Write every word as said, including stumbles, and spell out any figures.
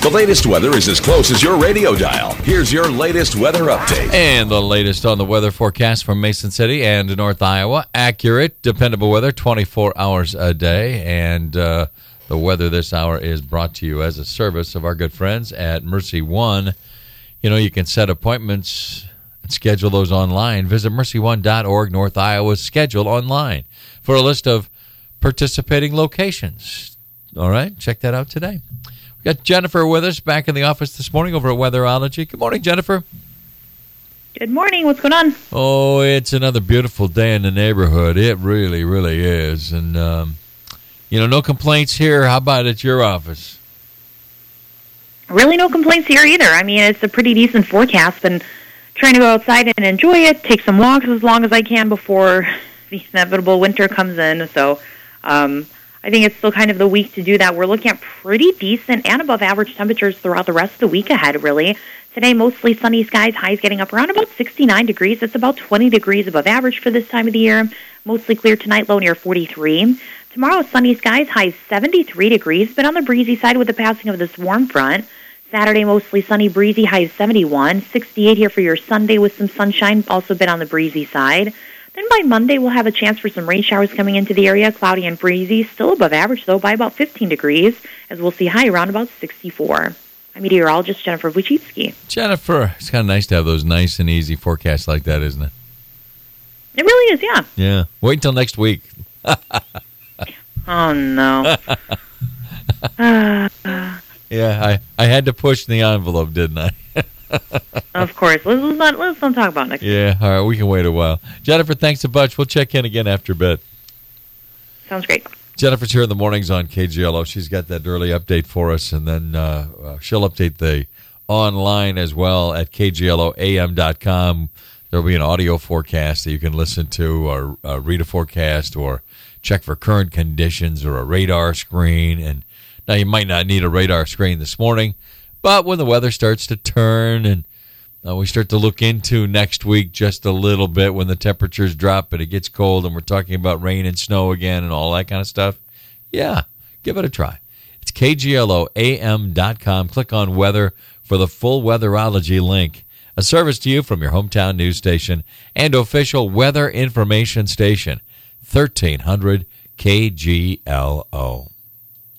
The latest weather is as close as your radio dial. Here's your latest weather update. And the latest on the weather forecast from Mason City and North Iowa. Accurate, dependable weather, twenty-four hours a day. And uh, the weather this hour is brought to you as a service of our good friends at Mercy One. You know, you can set appointments and schedule those online. Visit mercy one dot org, North Iowa's schedule online for a list of participating locations. All right, check that out today. We got Jennifer with us back in the office this morning over at Weatherology. Good morning, Jennifer. Good morning. What's going on? Oh, it's another beautiful day in the neighborhood. It really, really is. And, um, you know, no complaints here. How about at your office? Really no complaints here either. I mean, it's a pretty decent forecast. Been trying to go outside and enjoy it, take some walks as long as I can before the inevitable winter comes in. So um, I think it's still kind of the week to do that. We're looking at pretty decent and above average temperatures throughout the rest of the week ahead, really. Today, mostly sunny skies, highs getting up around about sixty-nine degrees. It's about twenty degrees above average for this time of the year. Mostly clear tonight, low near forty-three. Tomorrow, sunny skies, highs seventy-three degrees, but on the breezy side with the passing of this warm front. Saturday, mostly sunny, breezy, highs seventy-one. sixty-eight here for your Sunday with some sunshine, also been on the breezy side. Then by Monday, we'll have a chance for some rain showers coming into the area, cloudy and breezy, still above average, though, by about fifteen degrees, as we'll see high around about sixty-four. I'm meteorologist Jennifer Wojcicki. Jennifer, it's kind of nice to have those nice and easy forecasts like that, isn't it? It really is, yeah. Yeah. Wait until next week. Oh, no. uh, yeah, I, I had to push the envelope, didn't I? Of course. Let's, let's, not, let's not talk about next week. Yeah, all right, we can wait a while. Jennifer, thanks a bunch. We'll check in again after bed. Sounds great. Jennifer's here in the mornings on K G L O. She's got that early update for us, and then uh, uh, she'll update the online as well at K G L O A M dot com. There'll be an audio forecast that you can listen to or uh, read a forecast or check for current conditions or a radar screen. And now you might not need a radar screen this morning, but when the weather starts to turn and uh, we start to look into next week just a little bit when the temperatures drop and it gets cold and we're talking about rain and snow again and all that kind of stuff, yeah, give it a try. It's K G L O A M dot com. Click on weather for the full weatherology link. A service to you from your hometown news station and official weather information station, thirteen hundred K G L O.